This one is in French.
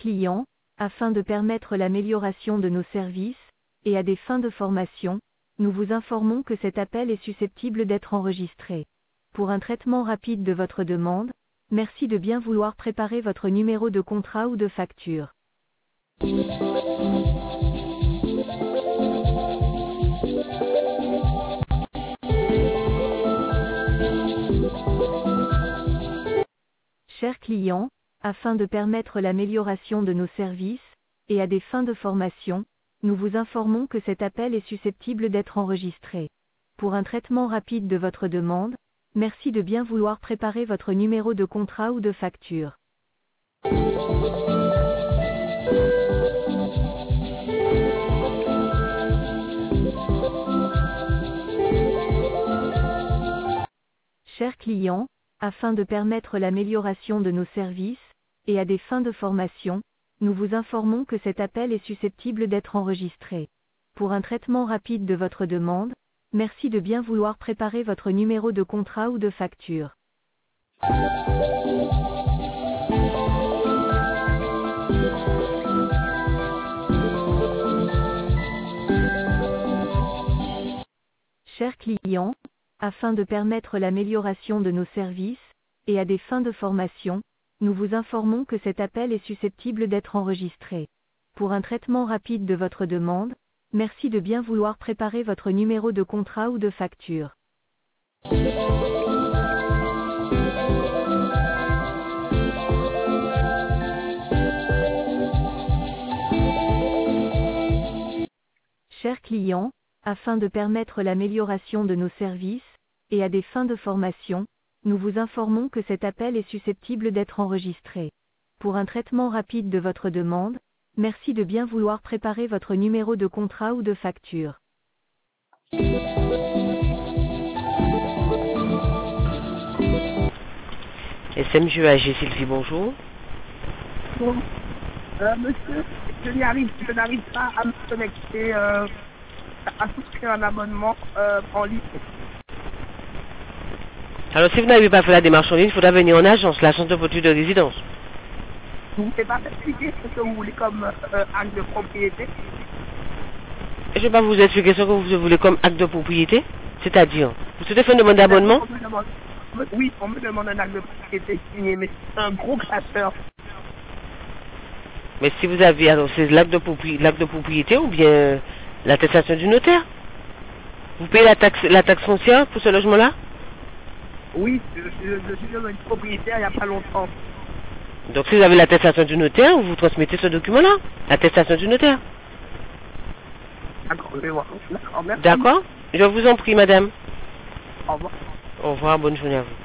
clients, afin de permettre l'amélioration de nos services, et à des fins de formation, nous vous informons que cet appel est susceptible d'être enregistré. Pour un traitement rapide de votre demande, merci de bien vouloir préparer votre numéro de contrat ou de facture. Chers clients, afin de permettre l'amélioration de nos services, et à des fins de formation, nous vous informons que cet appel est susceptible d'être enregistré. Pour un traitement rapide de votre demande, merci de bien vouloir préparer votre numéro de contrat ou de facture. Chers clients, afin de permettre l'amélioration de nos services, et à des fins de formation, nous vous informons que cet appel est susceptible d'être enregistré. Pour un traitement rapide de votre demande, merci de bien vouloir préparer votre numéro de contrat ou de facture. Chers clients, afin de permettre l'amélioration de nos services, et à des fins de formation, nous vous informons que cet appel est susceptible d'être enregistré. Pour un traitement rapide de votre demande, merci de bien vouloir préparer votre numéro de contrat ou de facture. Chers clients, afin de permettre l'amélioration de nos services, et à des fins de formation, nous vous informons que cet appel est susceptible d'être enregistré. Pour un traitement rapide de votre demande, merci de bien vouloir préparer votre numéro de contrat ou de facture. SMJE AG Sylvie, bonjour. Bon, monsieur, je n'arrive pas à me connecter, à souscrire un abonnement en ligne. Alors, si vous n'avez pas fait la démarche en ligne, il faudra venir en agence, l'agence de voiture de résidence. Vous ne pouvez pas m'expliquer ce que vous voulez comme acte de propriété? Je ne vais pas vous expliquer ce que vous voulez comme acte de propriété. C'est-à-dire, vous souhaitez faire une demande d'abonnement? Oui, on me demande un acte de propriété signé, mais c'est un gros classeur. Mais si vous avez, alors c'est l'acte de propriété ou bien l'attestation du notaire? Vous payez la taxe foncière pour ce logement-là? Oui, je suis dans une propriétaire il n'y a pas longtemps. Donc si vous avez l'attestation du notaire, vous transmettez ce document-là, l'attestation du notaire. D'accord, je vais voir. D'accord, merci. D'accord? Je vous en prie, madame. Au revoir. Au revoir, bonne journée à vous.